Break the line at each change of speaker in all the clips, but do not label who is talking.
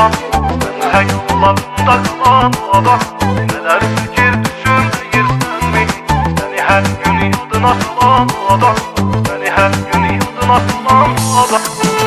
adam, sen xəyallarımda qalan adam. Nələr fikir düşünməyirsən mi? Səni hər gün yadına salan adam, səni hər gün yadına salan adam.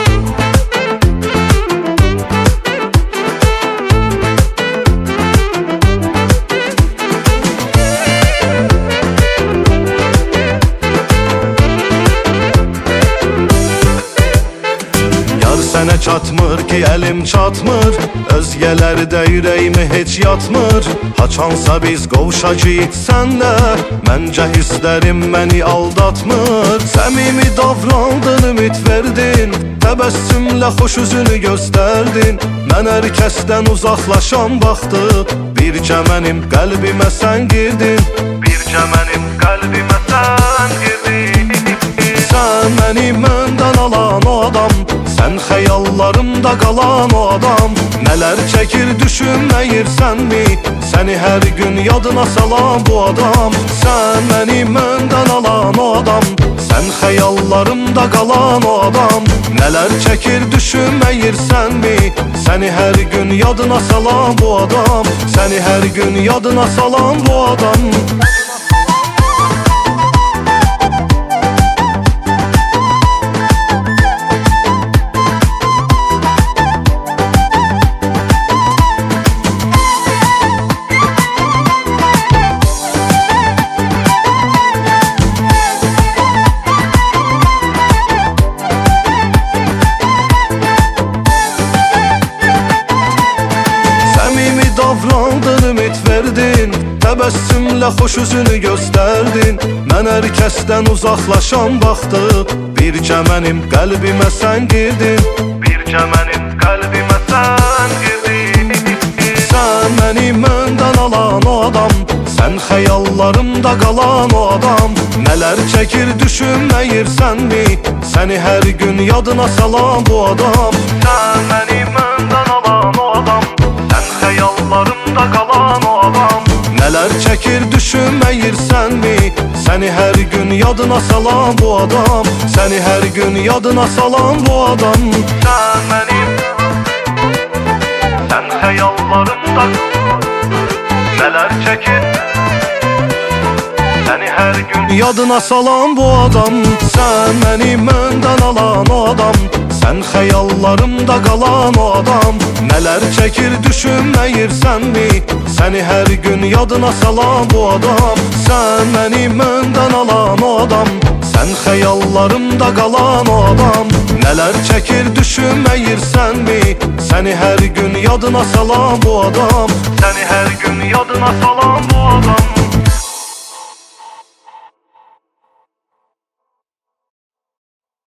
Sənə çatmır ki, əlim çatmır, özgələrdə ürəyimi heç yatmır. Haçansa biz qovşacağıq sənlə, məncə hisslərim məni aldatmır. Səmimi davrandın, ümid verdin, təbəssümlə xoş üzünü göstərdin. Mən hər kəsdən uzaqlaşan vaxtı, bircə mənim qəlbimə sən girdin.
Bircə mənim qəlbimə sən girdin.
Sən məni məndən alan o adam, sən xəyallarımda qalan o adam. Nələr çəkir düşünməyirsənmi? Səni hər gün yadına salan bu adam. Sən məni məndən alan o adam, sən xəyallarımda qalan o adam. Nələr çəkir düşünməyirsənmi? Səni hər gün yadına salan bu adam, səni hər gün yadına salan bu adam. Davrandın, ümid verdin, təbəssümlə xoş üzünü göstərdin. Mən hər kəsdən uzaqlaşan vaxtı, bircə mənim qəlbimə sən girdin.
Bircə mənim qəlbimə sən girdin.
Sən məni məndən alan o adam, sən xəyallarımda qalan o adam. Nələr çəkir düşünməyirsənmi? Səni hər gün yadına salan bu adam.
Sən məni məndən alan o adam, sən xəyallarımda qalan o adam.
Nələr çəkir düşünməyirsənmi? Səni hər gün yadına salan bu adam, səni hər gün yadına salan bu adam.
Sən mənim, sən xəyallarımda, nələr çəkir səni hər gün
yadına salan bu adam. Sən məni məndən alan o adam, sən xəyallarımda qalan o adam. Nələr çəkir düşünməyirsənmi? Səni hər gün yadına salan bu adam. Sən məni məndən alan o adam, sən xəyallarımda qalan o adam. Nələr çəkir düşünməyirsənmi? Səni hər gün yadına salan bu adam,
səni hər gün yadına salan bu